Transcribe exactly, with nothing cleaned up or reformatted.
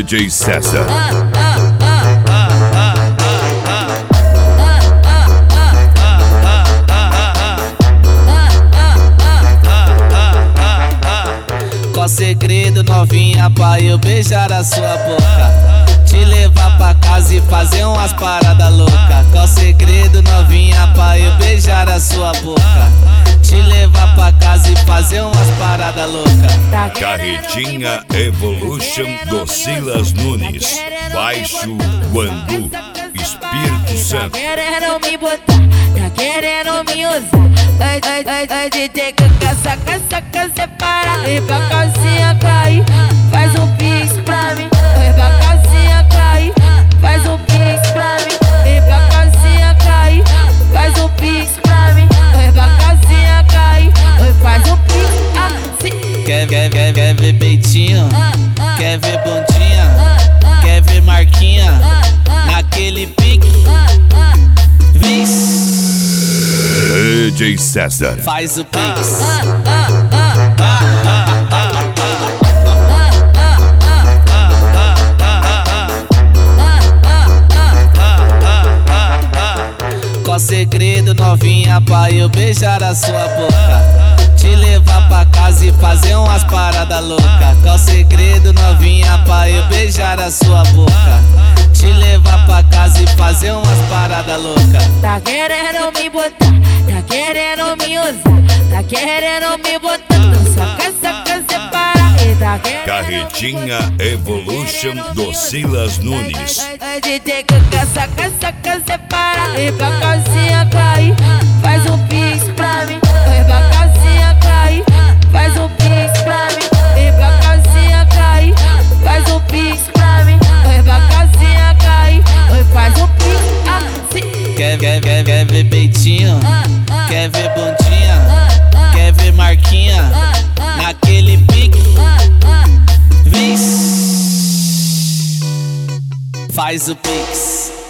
D J César. Qual segredo, novinha, pra eu beijar a sua boca? Te levar pra casa e fazer umas paradas loucas. Qual segredo, novinha, pra eu beijar a sua boca? Te levar pra casa e fazer umas paradas loucas. Carretinha Evolution do Silas Nunes. Baixo Guandu, Espírito Santo. Tá querendo me botar, tá querendo me usar. Ai, ai, ai, ai, de ter que caça, caça, caça, separa. E pra calcinha cair, faz um pix pra mim. E pra calcinha cair, faz um pix pra mim. E pra calcinha cair, faz um pix pra mim. E pra calcinha cair, faz um pix assim. Quer, quer, quer, quer ver peitinho? Quer ver bundinha? Quer ver marquinha? Naquele pique? Vixe, D J César. faz o pix. Qual segredo, novinha, pra eu beijar a sua boca? Te levar pra casa e fazer umas paradas loucas. Qual segredo, novinha, pra eu beijar a sua boca? Te levar pra casa e fazer umas paradas loucas. Tá querendo me botar, tá querendo me usar. Tá querendo me botar, então saca, saca, separa. E tá querendo Carretinha Evolution do Silas Nunes. de ter que caça, caça, caça, separa. E pra calcinha cair, faz um pix pra mim. E pra calcinha cair, faz um pix pra mim. E pra calcinha cair, faz um pix pra mim. E pra calcinha cair, faz um pix assim. Quer, quer, quer, quer ver peitinho? Quer ver bundinha? Quer ver marquinha? Naquele pique? Vixe, faz o pix.